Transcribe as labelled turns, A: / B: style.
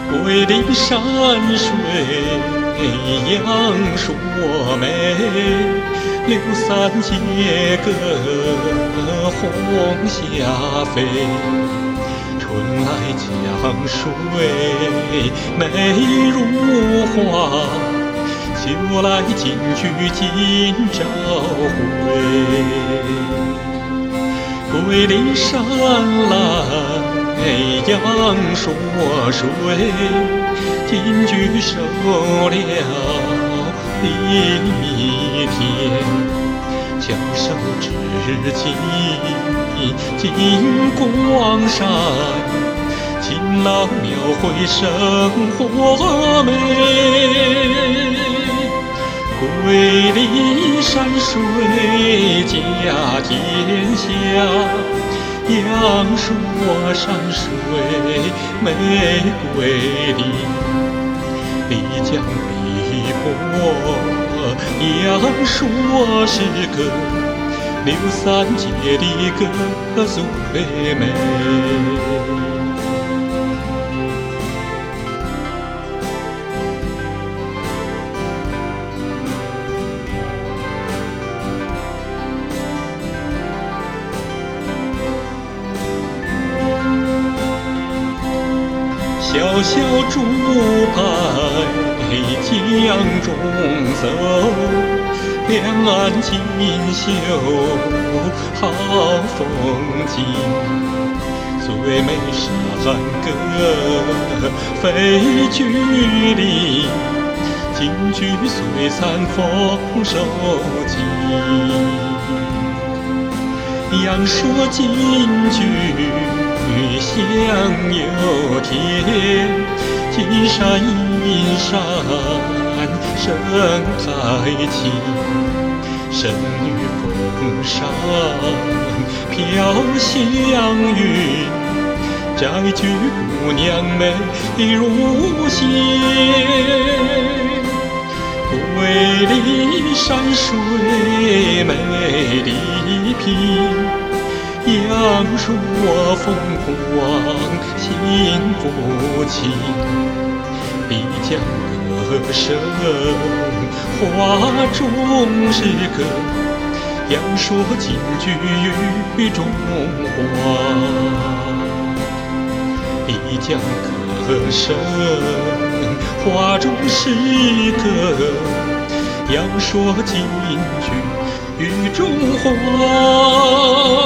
A: 桂林山水阳朔美，刘三姐歌红霞飞。春来江水美如画，秋来京剧今朝回。桂林山来阳朔水，京剧收了一天。翘首至今金光闪，勤劳描绘生活美。桂林山水甲天下，阳朔山水美桂林。丽江碧波阳朔是个刘三姐的歌最美。小小竹排江中走，两岸锦绣好风景。最美山歌非菊林，京剧璀璨丰收季。阳朔京剧香又甜，金山银山生态情。神女峰上飘香云，寨居姑娘美如仙。桂林山水美丽平，阳朔风光幸福情。丽江歌声画中是个阳朔京剧与中华。丽江歌声画中是个阳朔京剧与中华。